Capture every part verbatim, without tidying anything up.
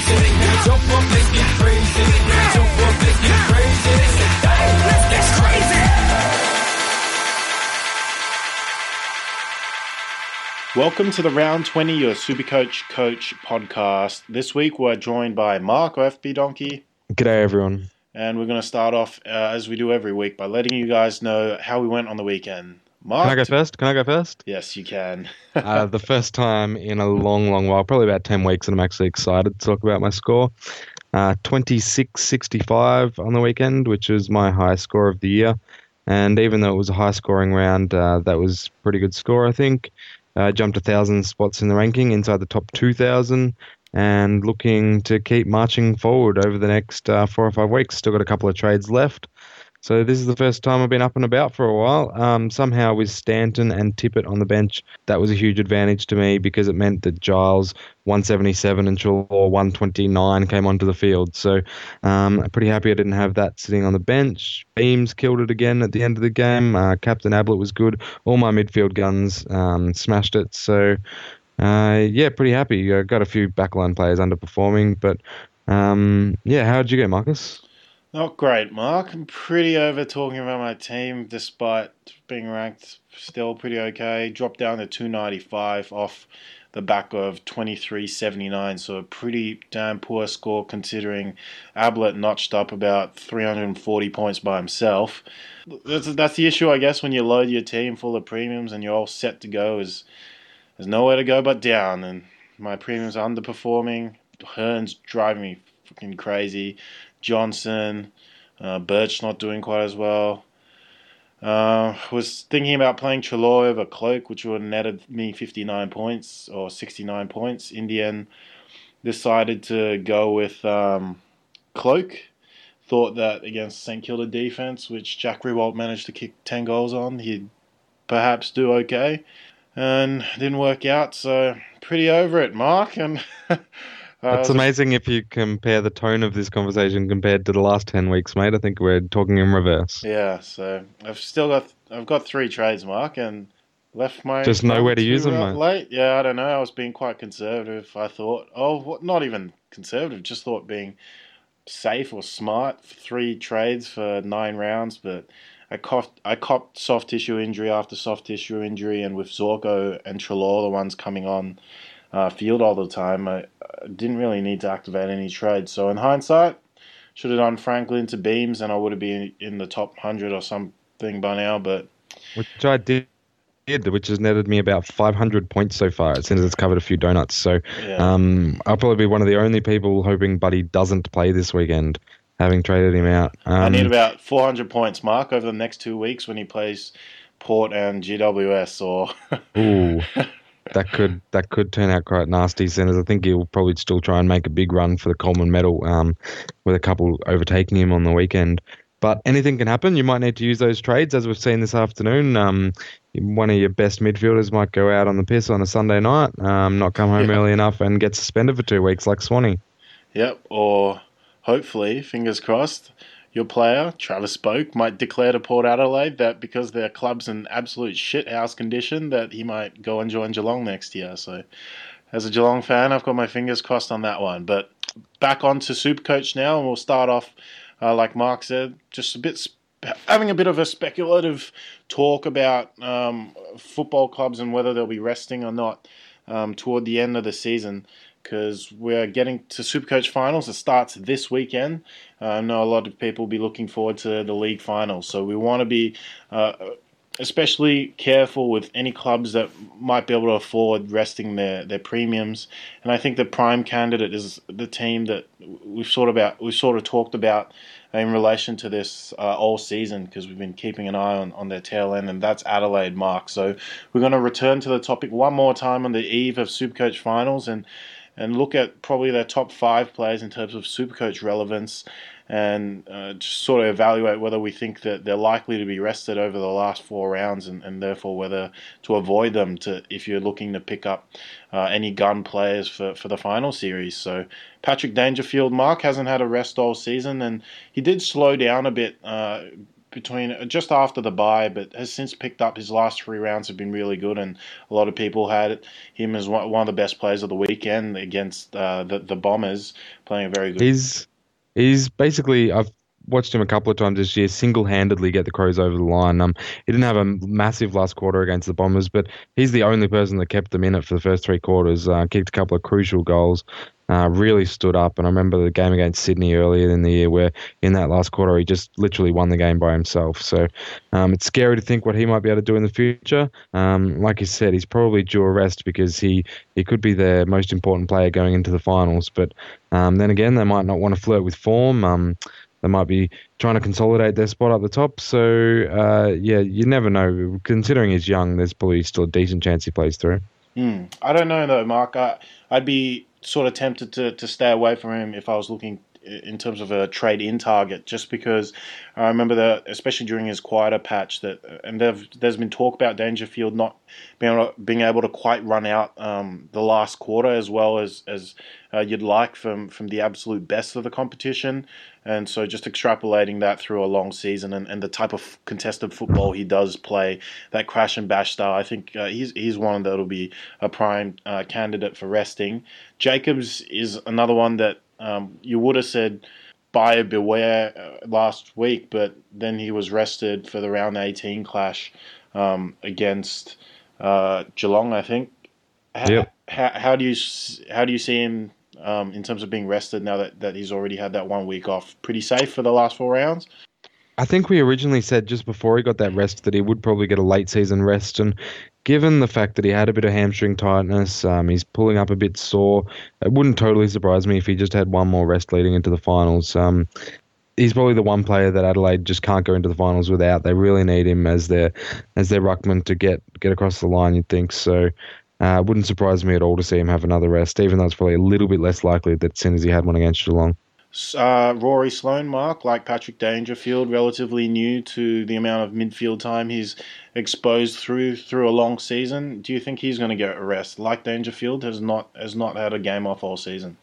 crazy. Now jump up, let's get crazy. Now jump up, let's get crazy. Hey, let's get crazy. Welcome to the Round twenty, your Supercoach Coach podcast. This week we're joined by Mark, or F B Donkey. G'day, everyone. And we're going to start off, uh, as we do every week, by letting you guys know how we went on the weekend. Mark? Can I go first? Can I go first? Yes, you can. uh, the first time in a long, long while, probably about ten weeks, and I'm actually excited to talk about my score. Uh, twenty-six sixty-five on the weekend, which is my highest score of the year. And even though it was a high-scoring round, uh, that was a pretty good score, I think. Uh, jumped one thousand spots in the ranking, inside the top two thousand. And looking to keep marching forward over the next uh, four or five weeks. Still got a couple of trades left. So this is the first time I've been up and about for a while. Um, somehow with Stanton and Tippett on the bench, that was a huge advantage to me because it meant that Giles, one seventy-seven, and Treloar, one twenty-nine, came onto the field. So um, I'm pretty happy I didn't have that sitting on the bench. Beams killed it again at the end of the game. Uh, Captain Ablett was good. All my midfield guns um, smashed it. So... Uh, yeah, pretty happy. I got a few backline players underperforming, but um, yeah, how did you go, Marcus? Not great, Mark. I'm pretty over talking about my team, despite being ranked still pretty okay. Dropped down to two ninety-five off the back of twenty-three seventy-nine, so a pretty damn poor score considering Ablett notched up about three hundred forty points by himself. That's, that's the issue, I guess, when you load your team full of premiums and you're all set to go is... There's nowhere to go but down, and my premiums are underperforming. Hearn's driving me fucking crazy. Johnson, uh, Birch not doing quite as well. Uh, was thinking about playing Treloar over Cloak, which would have netted me fifty-nine points or sixty-nine points. In the end, decided to go with um, Cloak. Thought that against St Kilda defense, which Jack Riewoldt managed to kick ten goals on, he'd perhaps do okay. And didn't work out, so pretty over it, Mark. And uh, it's amazing if you compare the tone of this conversation compared to the last ten weeks, mate. I think we're talking in reverse. Yeah, so I've still got I've got three trades, Mark, and left my just nowhere to use them, mate. Late. Yeah, I don't know. I was being quite conservative. I thought, oh, what, not even conservative. Just thought being safe or smart for three trades for nine rounds, but. I copped, I copped soft tissue injury after soft tissue injury, and with Zorko and Treloar, the ones coming on uh, field all the time, I, I didn't really need to activate any trades. So in hindsight, should have done Franklin to Beams, and I would have been in the top one hundred or something by now. But which I did, which has netted me about five hundred points so far, as soon as it's covered a few donuts. So yeah. um, I'll probably be one of the only people hoping Buddy doesn't play this weekend. Having traded him out. Um, I need about four hundred points, Mark, over the next two weeks when he plays Port and G W S. Or ooh, that could that could turn out quite nasty. Sinners, I think he'll probably still try and make a big run for the Coleman medal, um, with a couple overtaking him on the weekend. But anything can happen. You might need to use those trades, as we've seen this afternoon. Um, one of your best midfielders might go out on the piss on a Sunday night, um, not come home yeah. early enough, and get suspended for two weeks like Swanee. Yep, or... Hopefully, fingers crossed, your player, Travis Spoke, might declare to Port Adelaide that because their club's in absolute shithouse condition, that he might go and join Geelong next year. So, as a Geelong fan, I've got my fingers crossed on that one. But back on to Supercoach now, and we'll start off, uh, like Mark said, just a bit sp- having a bit of a speculative talk about um, football clubs and whether they'll be resting or not um, toward the end of the season. Because we're getting to Supercoach finals. It starts this weekend. Uh, I know a lot of people will be looking forward to the league finals. So we want to be uh, especially careful with any clubs that might be able to afford resting their, their premiums. And I think the prime candidate is the team that we've sort of about we've sort of talked about in relation to this uh, all season, because we've been keeping an eye on, on their tail end, and that's Adelaide, Mark. So we're going to return to the topic one more time on the eve of Supercoach finals and and look at probably their top five players in terms of Supercoach relevance, and uh, just sort of evaluate whether we think that they're likely to be rested over the last four rounds, and, and therefore whether to avoid them to if you're looking to pick up uh, any gun players for, for the final series. So Patrick Dangerfield, Mark, hasn't had a rest all season, and he did slow down a bit uh, between just after the bye, but has since picked up. His last three rounds have been really good, and a lot of people had him as one, one of the best players of the weekend against uh, the the Bombers, playing a very good. He's he's basically I've watched him a couple of times this year single-handedly get the Crows over the line. Um, he didn't have a massive last quarter against the Bombers, but he's the only person that kept them in it for the first three quarters. Uh, kicked a couple of crucial goals. Uh, really stood up, and I remember the game against Sydney earlier in the year where in that last quarter he just literally won the game by himself. So um, it's scary to think what he might be able to do in the future. Um, like you said, he's probably due a rest because he, he could be the most important player going into the finals. But um, then again, they might not want to flirt with form. Um, they might be trying to consolidate their spot up the top. So, uh, yeah, you never know. Considering he's young, there's probably still a decent chance he plays through. Hmm. I don't know, though, Mark. I, I'd be sort of tempted to, to stay away from him if I was looking in terms of a trade-in target, just because I remember that, especially during his quieter patch, that and there's been talk about Dangerfield not being able to, being able to quite run out um, the last quarter as well as as uh, you'd like from from the absolute best of the competition, and so just extrapolating that through a long season and, and the type of contested football he does play, that crash and bash style, I think uh, he's he's one that'll be a prime uh, candidate for resting. Jacobs is another one that. Um, you would have said buyer beware uh, last week, but then he was rested for the round eighteen clash um, against uh, Geelong, I think. How, yep. how, how do you how do you see him um, in terms of being rested now that, that he's already had that one week off? Pretty safe for the last four rounds? I think we originally said just before he got that rest that he would probably get a late season rest, and given the fact that he had a bit of hamstring tightness, um, he's pulling up a bit sore, it wouldn't totally surprise me if he just had one more rest leading into the finals. Um, he's probably the one player that Adelaide just can't go into the finals without. They really need him as their as their ruckman to get get across the line, you'd think. So uh, it wouldn't surprise me at all to see him have another rest, even though it's probably a little bit less likely that as soon as he had one against Geelong. Uh, Rory Sloane, Mark, like Patrick Dangerfield, relatively new to the amount of midfield time he's exposed through through a long season. Do you think he's going to get a rest? Like Dangerfield has not has not had a game off all season.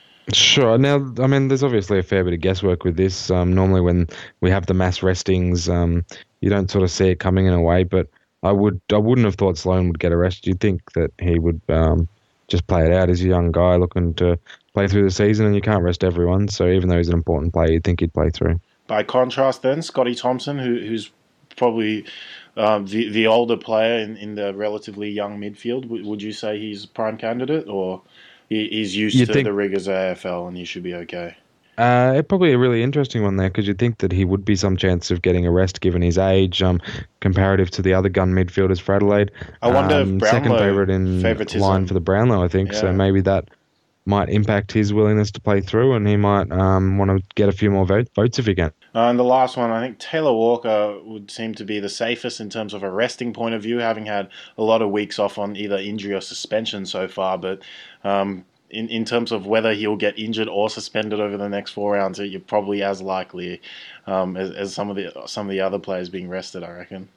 Sure. Now, I mean, there's obviously a fair bit of guesswork with this. Um, normally, when we have the mass restings, um, you don't sort of see it coming in a way. But I would, I wouldn't have thought Sloane would get a rest. You'd think that he would um, just play it out. He's a young guy looking to play through the season, and you can't rest everyone. So even though he's an important player, you'd think he'd play through. By contrast, then Scotty Thompson, who, who's probably um, the the older player in, in the relatively young midfield, w- would you say he's a prime candidate, or he, he's used You'd to think- the rigours of A F L and he should be okay? Uh, it's probably a really interesting one there because you'd think that he would be some chance of getting a rest given his age, um, comparative to the other gun midfielders for Adelaide. I wonder um, if Brownlow second favourite in favouritism- line for the Brownlow, I think. So Yeah. maybe that might impact his willingness to play through, and he might um, want to get a few more vote, votes if he can. Uh, and the last one, I think Taylor Walker would seem to be the safest in terms of a resting point of view, having had a lot of weeks off on either injury or suspension so far. But um, in, in terms of whether he'll get injured or suspended over the next four rounds, you're probably as likely um, as, as some of the some of the other players being rested, I reckon.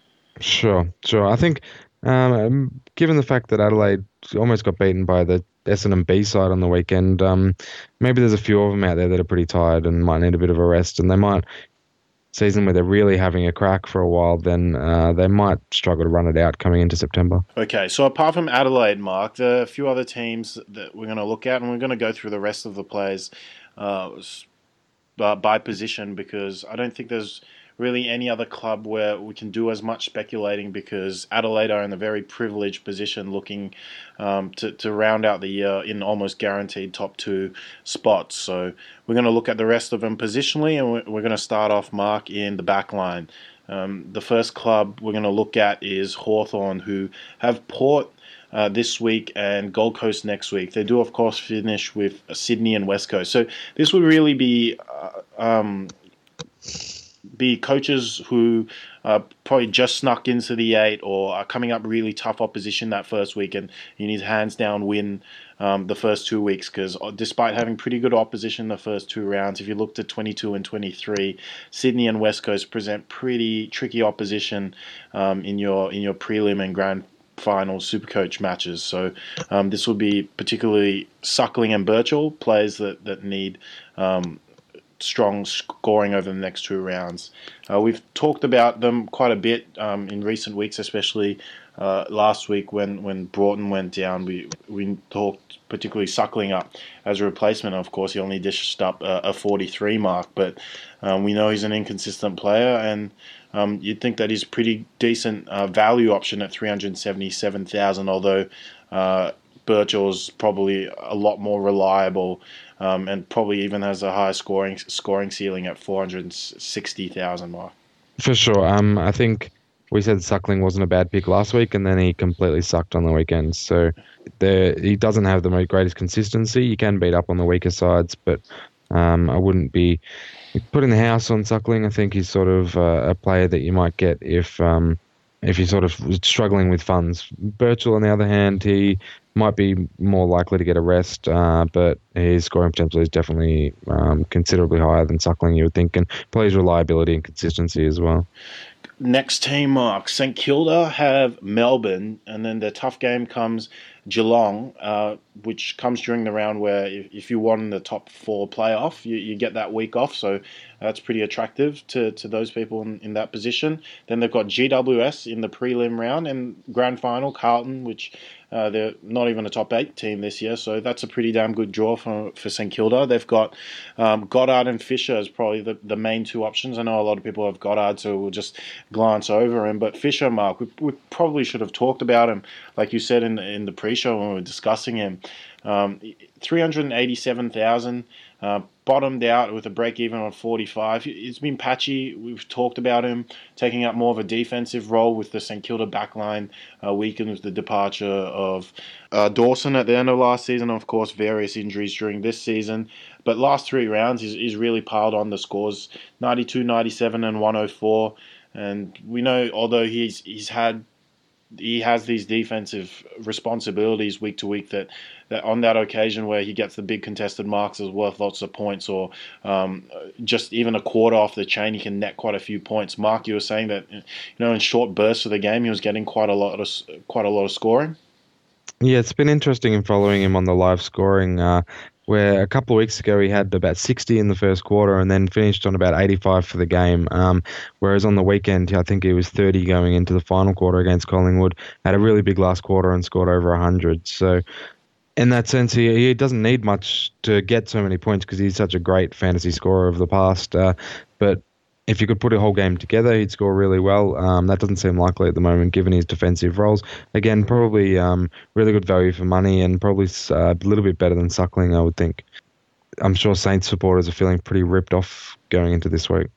Sure, sure. I think um, given the fact that Adelaide almost got beaten by the Essendon B side on the weekend, um, maybe there's a few of them out there that are pretty tired and might need a bit of a rest, and they might season where they're really having a crack for a while, then uh, they might struggle to run it out coming into September. Okay, so apart from Adelaide, Mark, there are a few other teams that we're going to look at, and we're going to go through the rest of the players uh, by position, because I don't think there's really any other club where we can do as much speculating, because Adelaide are in a very privileged position looking um, to, to round out the year in almost guaranteed top two spots. So we're going to look at the rest of them positionally, and we're, we're going to start off, Mark, in the back line. Um, the first club we're going to look at is Hawthorn, who have Port uh, this week and Gold Coast next week. They do, of course, finish with Sydney and West Coast. So this would really be... Uh, um, be coaches who uh, probably just snuck into the eight or are coming up really tough opposition that first week, and you need to hands down win um, the first two weeks, because despite having pretty good opposition the first two rounds, if you looked at twenty-two and twenty-three, Sydney and West Coast present pretty tricky opposition um, in your in your prelim and grand final Supercoach matches. So um, this will be particularly Suckling and Birchall, players that, that need... Um, strong scoring over the next two rounds. Uh, we've talked about them quite a bit um, in recent weeks, especially uh, last week when, when Broughton went down. We we talked particularly Suckling up as a replacement. Of course, he only dished up a, a forty-three mark, but um, we know he's an inconsistent player, and um, you'd think that he's a pretty decent uh, value option at three hundred seventy-seven thousand, although uh, Birchall's probably a lot more reliable. Um, and probably even has a high scoring scoring ceiling at four hundred sixty thousand mark. For sure. Um, I think we said Suckling wasn't a bad pick last week, and then he completely sucked on the weekend. So there, he doesn't have the most greatest consistency. You can beat up on the weaker sides, but um, I wouldn't be putting the house on Suckling. I think he's sort of uh, a player that you might get if um, if you're sort of struggling with funds. Birchall, on the other hand, he might be more likely to get a rest, uh, but his scoring potential is definitely um, considerably higher than Suckling, you would think, and plays reliability and consistency as well. Next team, Mark. St Kilda have Melbourne, and then the tough game comes Geelong, uh, which comes during the round where if, if you won the top four playoff, you, you get that week off, so that's pretty attractive to, to those people in, in that position. Then they've got G W S in the prelim round, and grand final, Carlton, which uh, they're not even a top eight team this year, so that's a pretty damn good draw for, for St Kilda. They've got um, Goddard and Fisher as probably the, the main two options. I know a lot of people have Goddard, so we'll just glance over him, but Fisher, Mark, we, we probably should have talked about him, like you said in the, in the pre-show when we were discussing him. Um, three hundred eighty-seven thousand, uh, bottomed out with a break-even on forty-five. It's been patchy. We've talked about him taking up more of a defensive role with the St Kilda backline, uh, weakened with the departure of uh, Dawson at the end of last season, of course, various injuries during this season. But last three rounds, he's, he's really piled on the scores, ninety-two, ninety-seven, and one oh four. And we know, although he's he's had he has these defensive responsibilities week to week, that, that on that occasion where he gets the big contested marks is worth lots of points, or um, just even a quarter off the chain, he can net quite a few points. Mark, you were saying that, you know, in short bursts of the game, he was getting quite a lot of quite a lot of scoring. Yeah, it's been interesting in following him on the live scoring, uh, where a couple of weeks ago he had about sixty in the first quarter and then finished on about eighty-five for the game. Um, whereas on the weekend, I think he was thirty going into the final quarter against Collingwood, had a really big last quarter and scored over one hundred. So in that sense, he, he doesn't need much to get so many points because he's such a great fantasy scorer of the past. Uh, but if you could put a whole game together, he'd score really well. Um, that doesn't seem likely at the moment, given his defensive roles. Again, probably um, really good value for money, and probably uh, a little bit better than Suckling, I would think. I'm sure Saints supporters are feeling pretty ripped off going into this week.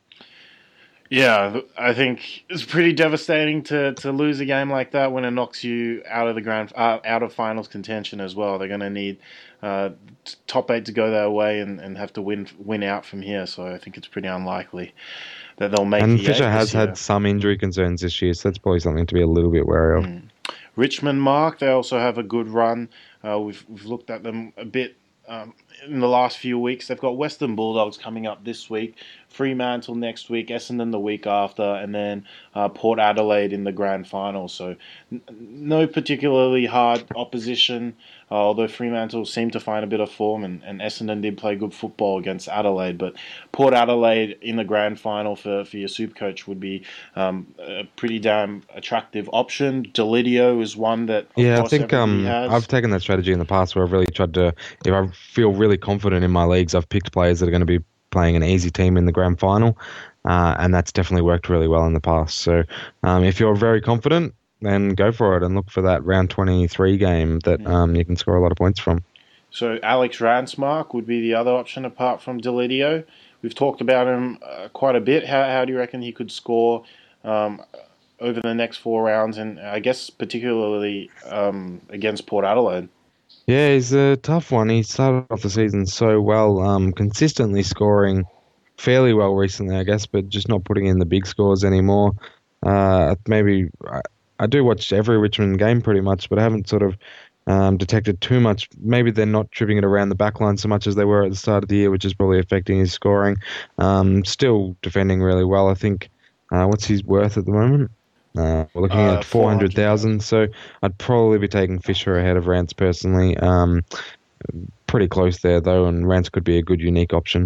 Yeah, I think it's pretty devastating to, to lose a game like that when it knocks you out of the grand uh, out of finals contention as well. They're going to need uh, top eight to go their way and, and have to win win out from here. So I think it's pretty unlikely that they'll make. And the Fisher eight has this year. had some injury concerns this year, so that's probably something to be a little bit wary of. Mm. Richmond, Mark, they also have a good run. Uh, we've we've looked at them a bit um, in the last few weeks. They've got Western Bulldogs coming up this week, Fremantle next week, Essendon the week after, and then uh, Port Adelaide in the grand final. So n- no particularly hard opposition, uh, although Fremantle seemed to find a bit of form, and, and Essendon did play good football against Adelaide. But Port Adelaide in the grand final for, for your soup coach would be um, a pretty damn attractive option. Delidio is one that, of Yeah, I course, think everybody um, has. I've taken that strategy in the past where I've really tried to, if I feel really confident in my leagues, I've picked players that are going to be playing an easy team in the grand final, uh, and that's definitely worked really well in the past. So um, if you're very confident, then go for it and look for that round twenty-three game that um, you can score a lot of points from. So Alex Ransmark would be the other option apart from Delidio. We've talked about him uh, quite a bit. How, how do you reckon he could score um, over the next four rounds, and I guess particularly um, against Port Adelaide? Yeah, he's a tough one. He started off the season so well, um, consistently scoring fairly well recently, I guess, but just not putting in the big scores anymore. Uh, maybe I, I do watch every Richmond game pretty much, but I haven't sort of um, detected too much. Maybe they're not tripping it around the back line so much as they were at the start of the year, which is probably affecting his scoring. Um, still defending really well. I think, uh, what's his worth at the moment? Uh, we're looking Uh, at four hundred thousand, so I'd probably be taking Fisher ahead of Rance personally. Um, pretty close there, though, and Rance could be a good unique option.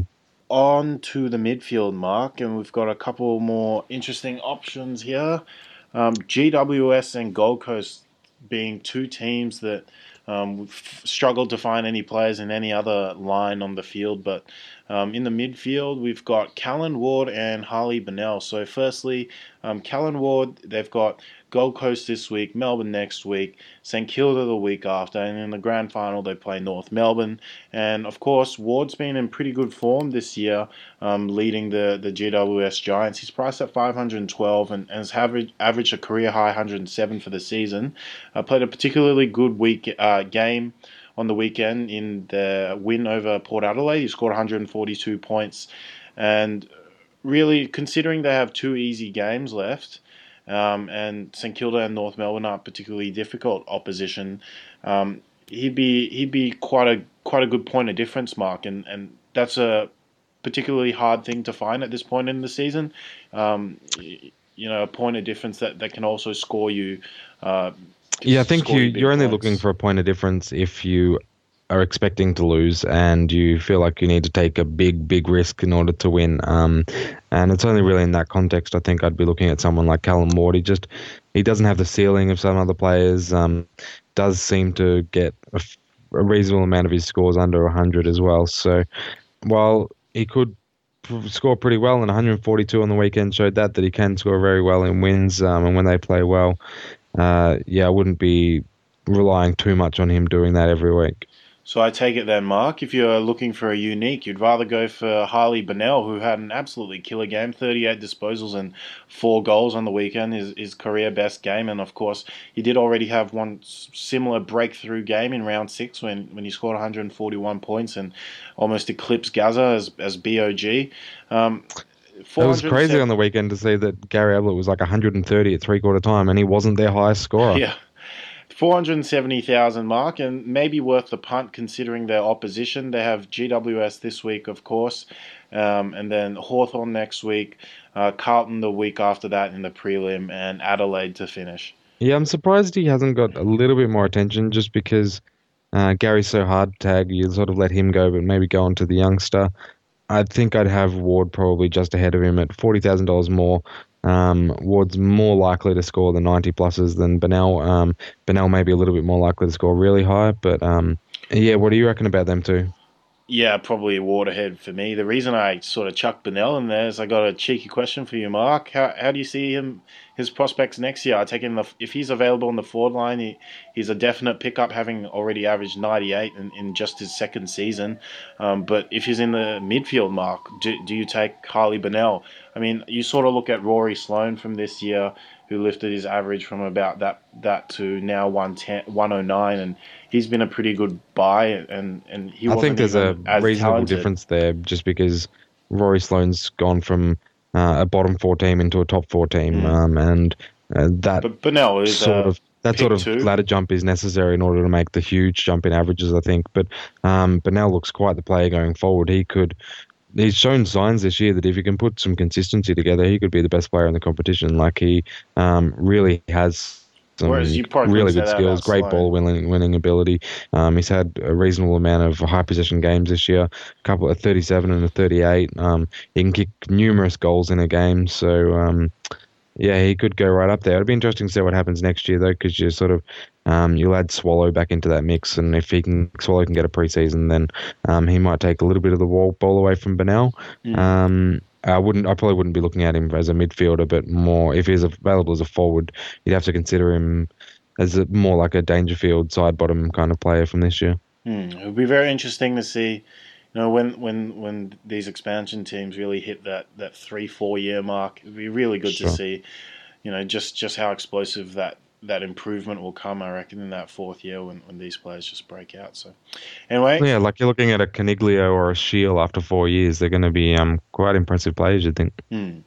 on to the midfield, Mark, and we've got a couple more interesting options here. Um, G W S and Gold Coast being two teams that um, we've struggled to find any players in any other line on the field, but um, in the midfield, we've got Callan Ward and Harley Bennell. So, firstly, um, Callan Ward, they've got Gold Coast this week, Melbourne next week, St Kilda the week after, and in the grand final they play North Melbourne. And of course, Ward's been in pretty good form this year, um, leading the, the G W S Giants. He's priced at five hundred twelve and, and has averaged, averaged a career high one hundred seven for the season. Uh, played a particularly good week uh, game on the weekend in the win over Port Adelaide. He scored one hundred forty-two points, and really, considering they have two easy games left, Um, and St Kilda and North Melbourne aren't particularly difficult opposition, Um, he'd be he'd be quite a quite a good point of difference mark, and, and that's a particularly hard thing to find at this point in the season. Um, you know, a point of difference that, that can also score you. Uh, Yeah, I think score you, you big you're only points. looking for a point of difference if you are expecting to lose and you feel like you need to take a big, big risk in order to win. Um, and it's only really in that context I think I'd be looking at someone like Callum Ward. He just he doesn't have the ceiling of some other players. Um, does seem to get a, f- a reasonable amount of his scores under one hundred as well. So while he could p- score pretty well, and one hundred forty-two on the weekend showed that that he can score very well in wins, um, and when they play well. Uh, yeah, I wouldn't be relying too much on him doing that every week. So I take it then, Mark, if you're looking for a unique, you'd rather go for Harley Bennell, who had an absolutely killer game, thirty-eight disposals and four goals on the weekend, his, his career best game. And, of course, he did already have one similar breakthrough game in round six when, when he scored one hundred forty-one points and almost eclipsed Gaza as, as B O G. Um, It was crazy on the weekend to see that Gary Ablett was like one hundred thirty at three-quarter time, and he wasn't their highest scorer. Yeah. four hundred seventy thousand mark, and maybe worth the punt considering their opposition. They have G W S this week, of course, um, and then Hawthorn next week, uh, Carlton the week after that in the prelim, and Adelaide to finish. Yeah, I'm surprised he hasn't got a little bit more attention just because uh, Gary's so hard to tag. You sort of let him go, but maybe go on to the youngster. I think I'd have Ward probably just ahead of him at forty thousand dollars more. Um, Ward's more likely to score the ninety pluses than Bennell. Um, Bennell may be a little bit more likely to score really high, but um, yeah, what do you reckon about them two? Yeah, probably a Ward ahead for me. The reason I sort of chucked Bennell in there is I got a cheeky question for you, Mark. How how do you see him, his prospects next year? I take him the, if he's available on the forward line, he, he's a definite pickup, having already averaged ninety-eight in, in just his second season. Um, but if he's in the midfield, Mark, do, do you take Harley Bennell? I mean, you sort of look at Rory Sloane from this year, who lifted his average from about that that to now one ten, one oh nine, and he's been a pretty good buy, and, and he I wasn't think there's a even as reasonable talented. difference there just because Rory Sloane's gone from uh, a bottom four team into a top four team, Mm. um, and uh, that But Bennell is sort uh, of that sort of pick two. ladder jump is necessary in order to make the huge jump in averages, I think. But um, Bennell looks quite the player going forward. He could. He's shown signs this year that if he can put some consistency together, he could be the best player in the competition. Like he um, really has some Whereas you probably really couldn't good say that skills, about great Sloane. ball winning winning ability. Um, he's had a reasonable amount of high possession games this year, a couple of thirty-seven and a thirty-eight. Um, he can kick numerous goals in a game, so um, yeah, he could go right up there. It'll be interesting to see what happens next year, though, because you sort of um, you'll add Swallow back into that mix, and if he can Swallow can get a preseason, then um, he might take a little bit of the wall, ball away from Bennell. Mm. Um, I wouldn't. I probably wouldn't be looking at him as a midfielder, but more if he's available as a forward, you'd have to consider him as a, more like a Dangerfield side bottom kind of player from this year. Hmm. It would be very interesting to see, you know, when when when these expansion teams really hit that, that three four year mark. It'd be really good Sure. to see, you know, just, just how explosive that, that improvement will come. I reckon in that fourth year when, when these players just break out. So, anyway, Yeah, like you're looking at a Caniglio or a Shield after four years. They're going to be um quite impressive players, you'd think. hmm.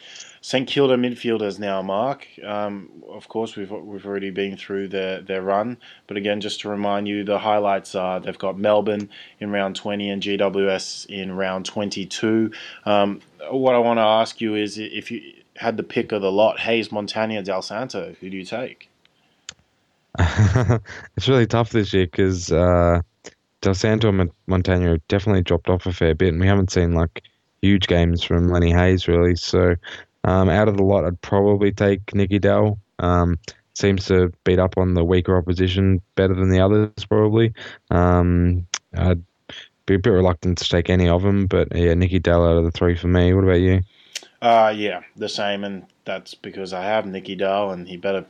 St Kilda midfielders now, Mark. Um, of course, we've we've already been through their, their run, but again, just to remind you, the highlights are they've got Melbourne in round twenty and G W S in round twenty-two. Um, what I want to ask you is, if you had the pick of the lot, Hayes, Montagna, Del Santo, who do you take? It's really tough this year because uh, Del Santo and Mon- Montagna have definitely dropped off a fair bit, and we haven't seen like huge games from Lenny Hayes, really. So um, out of the lot, I'd probably take Nicky Dell. Um, seems to beat up on the weaker opposition better than the others, probably. Um, I'd be a bit reluctant to take any of them, but yeah, Nicky Dell out of the three for me. What about you? Uh, yeah, the same, and that's because I have Nicky Dell, and he better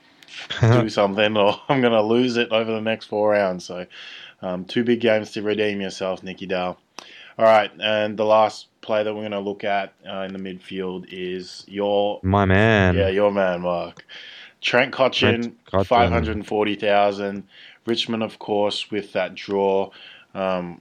do something, or I'm going to lose it over the next four rounds. So, um, two big games to redeem yourself, Nicky Dell. All right, and the last play that we're going to look at uh, in the midfield is your My man. Yeah, your man, Mark. Trent Cotchin, Trent Cotchin. five hundred forty thousand. Richmond, of course, with that draw um,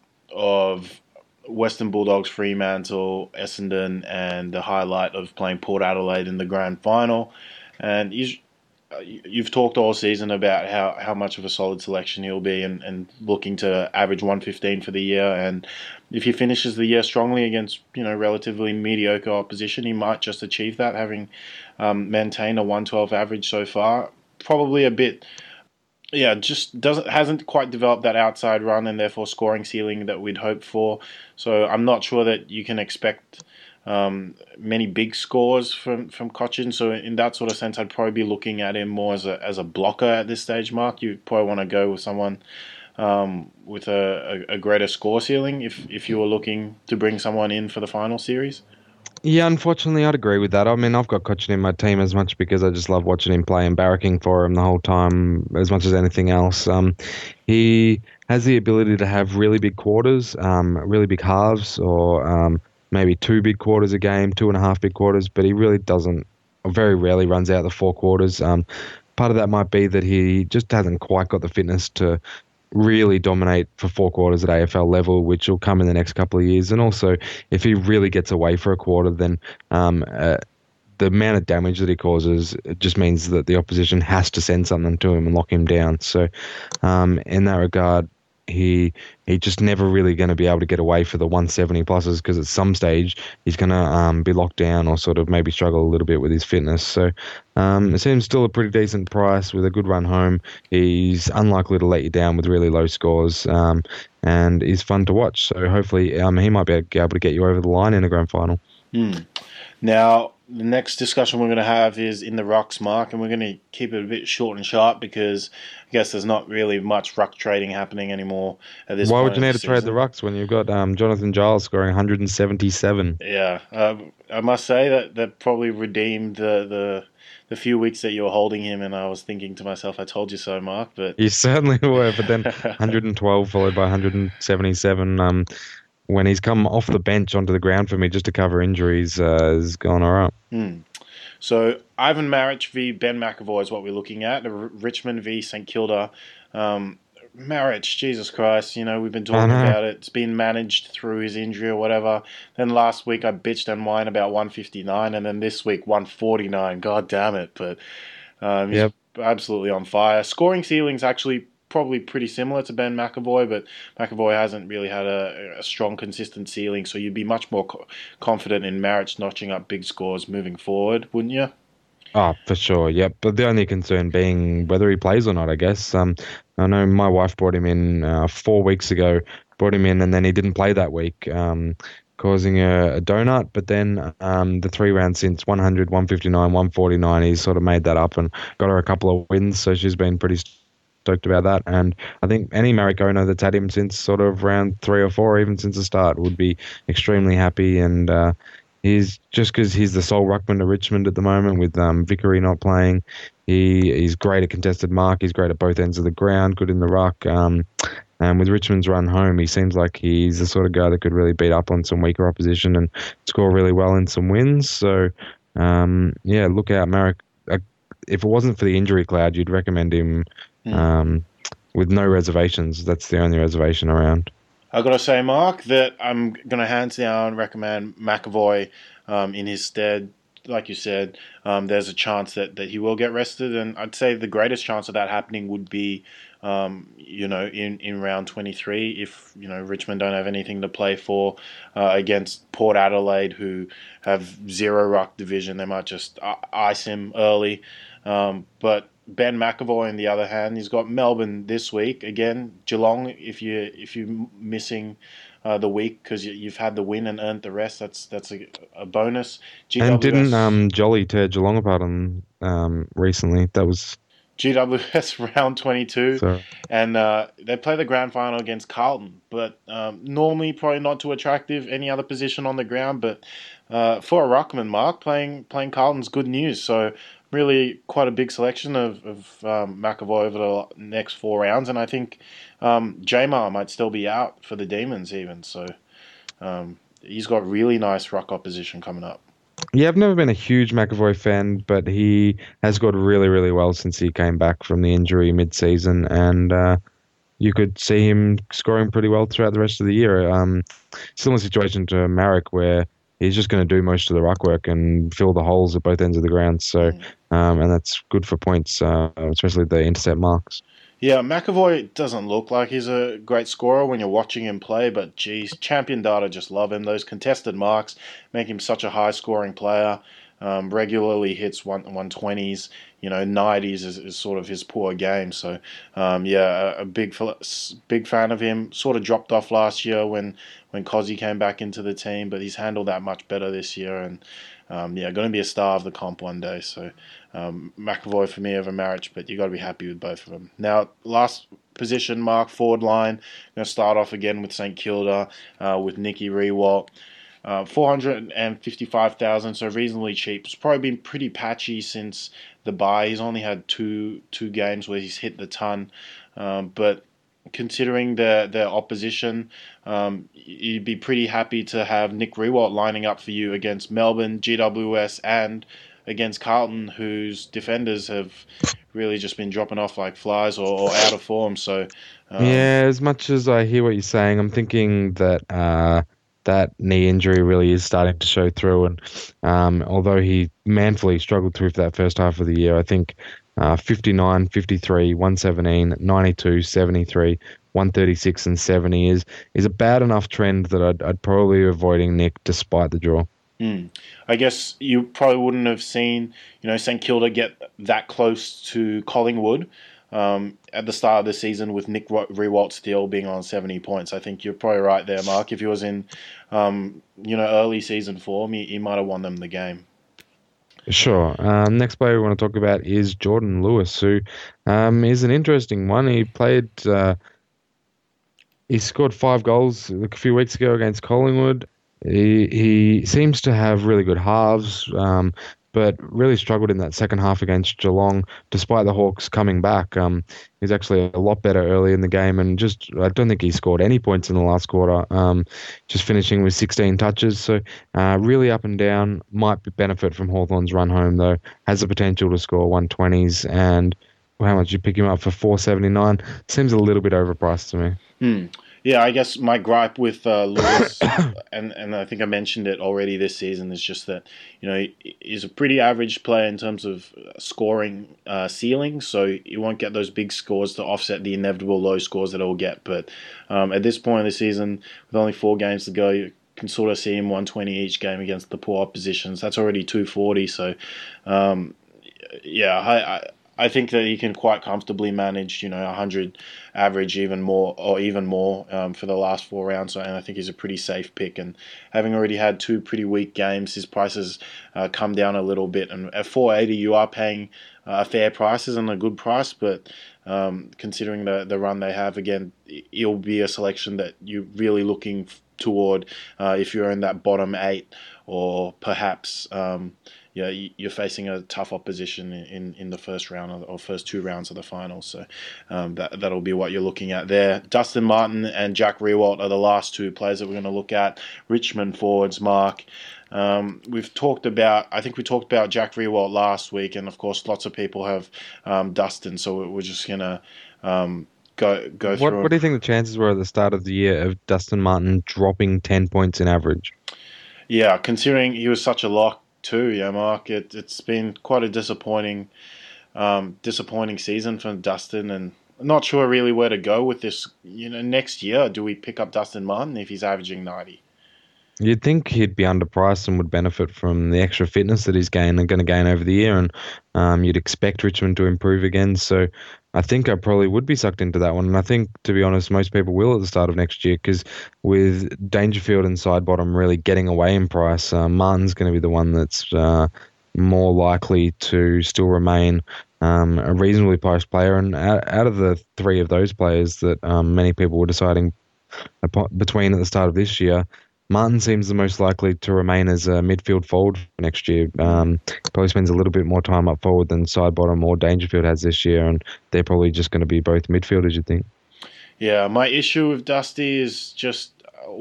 of Western Bulldogs, Fremantle, Essendon, and the highlight of playing Port Adelaide in the grand final. And he's, you've talked all season about how, how much of a solid selection he'll be, and, and looking to average one fifteen for the year. And if he finishes the year strongly against, you know, relatively mediocre opposition, he might just achieve that, having um, maintained a one twelve average so far. Probably a bit, yeah, just doesn't hasn't quite developed that outside run and therefore scoring ceiling that we'd hoped for. So I'm not sure that you can expect um, many big scores from from Cotchin. So in that sort of sense, I'd probably be looking at him more as a as a blocker at this stage, Mark. You probably want to go with someone um, with a, a, a greater score ceiling if if you were looking to bring someone in for the final series. Yeah, unfortunately, I'd agree with that. I mean, I've got Cotchin in my team as much because I just love watching him play and barracking for him the whole time as much as anything else. Um, he has the ability to have really big quarters, um, really big halves, or um, maybe two big quarters a game, two and a half big quarters, but he really doesn't, or very rarely runs out the four quarters. Um, part of that might be that he just hasn't quite got the fitness to really dominate for four quarters at A F L level, which will come in the next couple of years. And also, if he really gets away for a quarter, then um, uh, the amount of damage that he causes it just means that the opposition has to send something to him and lock him down. So um, in that regard, he he just never really going to be able to get away for the one seventy pluses, because at some stage he's going to um, be locked down or sort of maybe struggle a little bit with his fitness. So um, it seems still a pretty decent price with a good run home. He's unlikely to let you down with really low scores, um, and he's fun to watch. So hopefully um, he might be able to get you over the line in a grand final. Mm. Now, the next discussion we're going to have is in the rucks, Mark, and we're going to keep it a bit short and sharp because I guess there's not really much ruck trading happening anymore at this Why point. would you need to season. trade the rucks when you've got um, Jonathan Giles scoring one hundred seventy-seven? Yeah, uh, I must say that that probably redeemed the, the the few weeks that you were holding him, and I was thinking to myself, I told you so, Mark. But You certainly were, but then one hundred twelve followed by one hundred seventy-seven. Um, when he's come off the bench onto the ground for me just to cover injuries, uh, has gone all right. Hmm. So Ivan Maric v Ben McAvoy is what we're looking at. R- Richmond v St Kilda. Um, Maric, Jesus Christ, you know, we've been talking about it. It's been managed through his injury or whatever. Then last week I bitched and whined about one fifty-nine, and then this week one forty-nine. God damn it. But um, he's Yep. absolutely on fire. Scoring ceiling's actually probably pretty similar to Ben McAvoy, but McAvoy hasn't really had a, a strong, consistent ceiling, so you'd be much more co- confident in Maric notching up big scores moving forward, wouldn't you? Oh, for sure, yep. But the only concern being whether he plays or not, I guess. Um, I know my wife brought him in uh, four weeks ago, brought him in, and then he didn't play that week, um, causing a, a donut. But then um, the three rounds since one hundred, one fifty-nine, one forty-nine, he's sort of made that up and got her a couple of wins, so she's been pretty stoked about that. And I think any Marek owner that's had him since sort of round three or four, even since the start, would be extremely happy. And uh, he's just because he's the sole ruckman to Richmond at the moment with um, Vickery not playing. He he's great at contested mark. He's great at both ends of the ground, good in the ruck. Um, and with Richmond's run home, he seems like he's the sort of guy that could really beat up on some weaker opposition and score really well in some wins. So, um, yeah, look out, Marek. Uh, if it wasn't for the injury cloud, you'd recommend him Hmm. um, with no reservations. That's the only reservation around. I've got to say, Mark, that I'm going to hands down recommend McAvoy um, in his stead. Like you said, um, there's a chance that, that he will get rested, and I'd say the greatest chance of that happening would be, um, you know, in, in round twenty-three if, you know, Richmond don't have anything to play for uh, against Port Adelaide, who have zero ruck division. They might just uh, ice him early. Um, but Ben McAvoy, on the other hand, he's got Melbourne this week again. Geelong, if you if you're missing uh, the week because you, you've had the win and earned the rest, that's that's a, a bonus. And G W S, didn't um, Jolly tear Geelong apart on um, recently? That was G W S round twenty-two, so. and uh, they play the grand final against Carlton. But um, normally, probably not too attractive any other position on the ground. But uh, for a ruckman, Mark playing playing Carlton's good news. So really, quite a big selection of of um, McAvoy over the next four rounds, and I think um, Jamar might still be out for the Demons even. So um, he's got really nice ruck opposition coming up. Yeah, I've never been a huge McAvoy fan, but he has got really, really well since he came back from the injury mid-season, and uh, you could see him scoring pretty well throughout the rest of the year. Um, similar situation to Marek, where he's just going to do most of the ruck work and fill the holes at both ends of the ground. So, um, and that's good for points, uh, especially the intercept marks. Yeah, McAvoy doesn't look like he's a great scorer when you're watching him play, but geez, champion data just love him. Those contested marks make him such a high-scoring player. Um, regularly hits one one twenties, you know, nineties is, is sort of his poor game. So, um, yeah, a, a big big fan of him. Sort of dropped off last year when when Cozzy came back into the team, but he's handled that much better this year, and um, yeah, going to be a star of the comp one day. So, um, McAvoy for me over Marriage, but you got to be happy with both of them. Now, last position, Mark, forward line. Going to start off again with St Kilda uh, with Nicky Riewoldt. Uh, four hundred fifty-five thousand, so reasonably cheap. It's probably been pretty patchy since the bye. He's only had two two games where he's hit the ton, um, but considering the the opposition, um, you'd be pretty happy to have Nick Riewoldt lining up for you against Melbourne, G W S, and against Carlton, whose defenders have really just been dropping off like flies or, or out of form. So um, yeah, as much as I hear what you're saying, I'm thinking that. Uh, That knee injury really is starting to show through, and um, although he manfully struggled through for that first half of the year, I think uh, fifty-nine, fifty-three, one seventeen, ninety-two, seventy-three, one thirty-six, and seventy is is a bad enough trend that I'd, I'd probably be avoiding Nick despite the draw. Hmm. I guess you probably wouldn't have seen, you know, St Kilda get that close to Collingwood um, at the start of the season with Nick Riewoldt still being on seventy points. I think you're probably right there, Mark. If he was in, um, you know, early season form, he, he might have won them the game. Sure. Um, next player we want to talk about is Jordan Lewis, who um, is an interesting one. He played, uh, he scored five goals a few weeks ago against Collingwood. He he seems to have really good halves, um, but really struggled in that second half against Geelong, despite the Hawks coming back. Um, he's actually a lot better early in the game, and just I don't think he scored any points in the last quarter, um, just finishing with sixteen touches. So uh, really up and down, might benefit from Hawthorn's run home, though. Has the potential to score one twenties, and well, how much did you pick him up for? four seventy-nine. Seems a little bit overpriced to me. Hmm. Yeah, I guess my gripe with uh, Lewis, and, and I think I mentioned it already this season, is just that, you know, he's a pretty average player in terms of scoring uh, ceiling, so you won't get those big scores to offset the inevitable low scores that he'll get. But um, at this point in the season, with only four games to go, you can sort of see him one twenty each game against the poor oppositions. That's already two forty, so um, yeah, I... I I think that he can quite comfortably manage, you know, one hundred average, even more, or even more um, for the last four rounds. And I think he's a pretty safe pick. And having already had two pretty weak games, his prices uh, come down a little bit. And at four eighty, you are paying uh, a fair price, and a good price. But um, considering the the run they have, again, it'll be a selection that you're really looking toward uh, if you're in that bottom eight, or perhaps. Um, Yeah, you're facing a tough opposition in, in the first round or first two rounds of the finals. So um, that, that'll be what you're looking at there. Dustin Martin and Jack Riewoldt are the last two players that we're going to look at. Richmond forwards, Mark. Um, we've talked about, I think we talked about Jack Riewoldt last week, and of course lots of people have um, Dustin, so we're just going to um, go go what, through. What do you think the chances were at the start of the year of Dustin Martin dropping ten points in average? Yeah, considering he was such a lock, too, yeah, Mark. It, it's been quite a disappointing, um, disappointing season for Dustin, and I'm not sure really where to go with this. You know, next year, do we pick up Dustin Martin if he's averaging ninety? You'd think he'd be underpriced and would benefit from the extra fitness that he's gained and going to gain over the year, and um, you'd expect Richmond to improve again. So I think I probably would be sucked into that one. And I think, to be honest, most people will at the start of next year, because with Dangerfield and Sidebottom really getting away in price, uh, Martin's going to be the one that's uh, more likely to still remain um, a reasonably priced player. And out, out of the three of those players that um, many people were deciding between at the start of this year, Martin seems the most likely to remain as a midfield forward for next year. Um, probably spends a little bit more time up forward than Sidebottom or Dangerfield has this year, and they're probably just going to be both midfielders, you think? Yeah, my issue with Dusty is just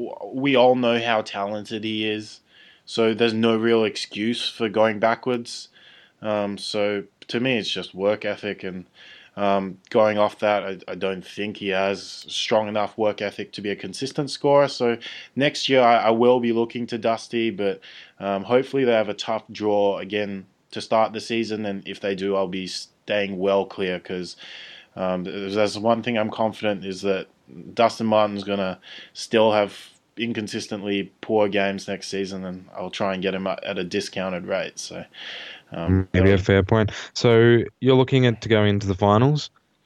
we all know how talented he is, so there's no real excuse for going backwards. Um, so to me, it's just work ethic, and Um, going off that, I, I don't think he has strong enough work ethic to be a consistent scorer. So next year I, I will be looking to Dusty, but um, hopefully they have a tough draw again to start the season. And if they do, I'll be staying well clear, because um, there's one thing I'm confident is that Dustin Martin's going to still have inconsistently poor games next season, and I'll try and get him at a discounted rate. So. Um, Maybe a fair point. So you're looking at to go into the finals.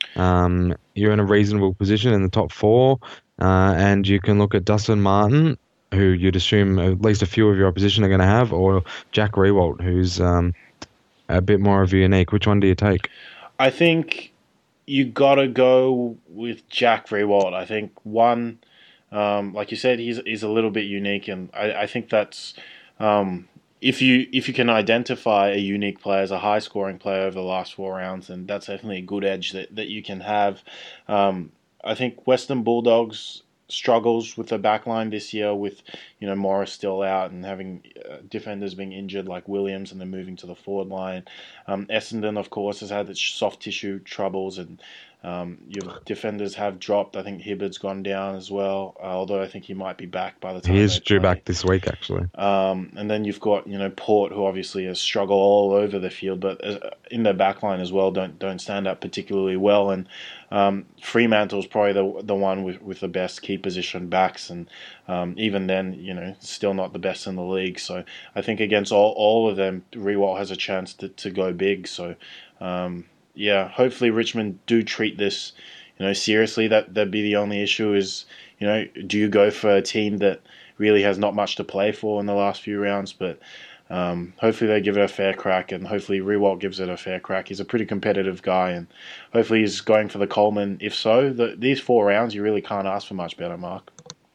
Um, you're in a reasonable position in the top four, uh, and you can look at Dustin Martin, who you'd assume at least a few of your opposition are going to have, or Jack Riewoldt, who's um, a bit more of a unique. Which one do you take? I think you got to go with Jack Riewoldt. I think one, um, like you said, he's he's a little bit unique, and I, I think that's. Um, If you if you can identify a unique player as a high scoring player over the last four rounds, then that's definitely a good edge that, that you can have. Um, I think Western Bulldogs struggles with the backline this year, with you know Morris still out and having uh, defenders being injured like Williams, and then moving to the forward line. Um, Essendon, of course, has had its soft tissue troubles, and um, your defenders have dropped. I think Hibbard's gone down as well, uh, although I think he might be back by the time he is they due play. back this week, actually. Um, and then you've got you know Port, who obviously has struggled all over the field, but in their backline as well don't don't stand up particularly well. And um, Fremantle's probably the the one with, with the best key position backs, and um, even then, you know, still not the best in the league. So I think against all all of them, Riewoldt has a chance to, to go big. So um, yeah, hopefully Richmond do treat this you know seriously. That that'd be the only issue is you know do you go for a team that really has not much to play for in the last few rounds, but um, hopefully they give it a fair crack, and hopefully Riewoldt gives it a fair crack. He's a pretty competitive guy, and hopefully he's going for the Coleman. If so, the, these four rounds, you really can't ask for much better, Mark.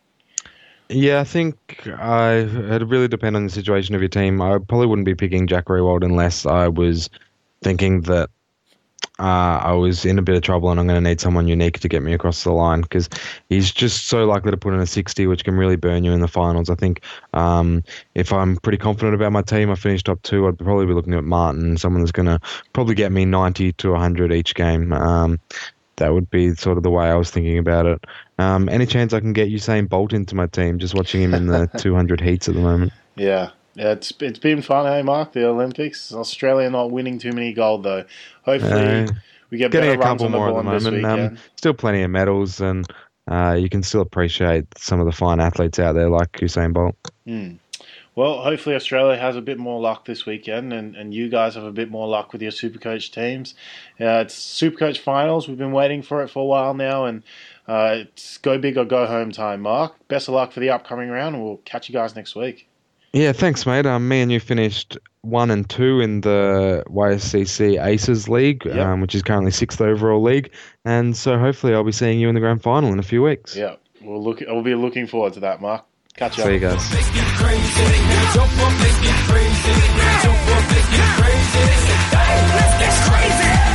Yeah, I think I, it'd really depend on the situation of your team. I probably wouldn't be picking Jack Riewoldt unless I was thinking that Uh, I was in a bit of trouble and I'm going to need someone unique to get me across the line, because he's just so likely to put in a sixty, which can really burn you in the finals. I think um, if I'm pretty confident about my team, I finished top two, I'd probably be looking at Martin, someone that's going to probably get me ninety to one hundred each game. Um, that would be sort of the way I was thinking about it. Um, any chance I can get Usain Bolt into my team, just watching him in the two hundred heats at the moment? Yeah. Yeah, it's it's been fun, hey, Mark, the Olympics. Australia not winning too many gold, though. Hopefully Uh, we get Getting better a runs couple on the more at board the this moment. Um, weekend. still plenty of medals, and uh, you can still appreciate some of the fine athletes out there like Usain Bolt. Mm. Well, hopefully Australia has a bit more luck this weekend, and, and you guys have a bit more luck with your Supercoach teams. Uh, it's Supercoach finals. We've been waiting for it for a while now, and uh, it's go big or go home time, Mark. Best of luck for the upcoming round, and we'll catch you guys next week. Yeah, thanks, mate. Um, me and you finished one and two in the Y S C C Aces League, Yep. um, which is currently sixth overall league, and so hopefully I'll be seeing you in the grand final in a few weeks. Yeah, we'll look. We'll be looking forward to that, Mark. Catch you. See you guys. Let's get crazy. Jump up, let's get crazy. Jump up, let's get crazy. Hey, let's get crazy.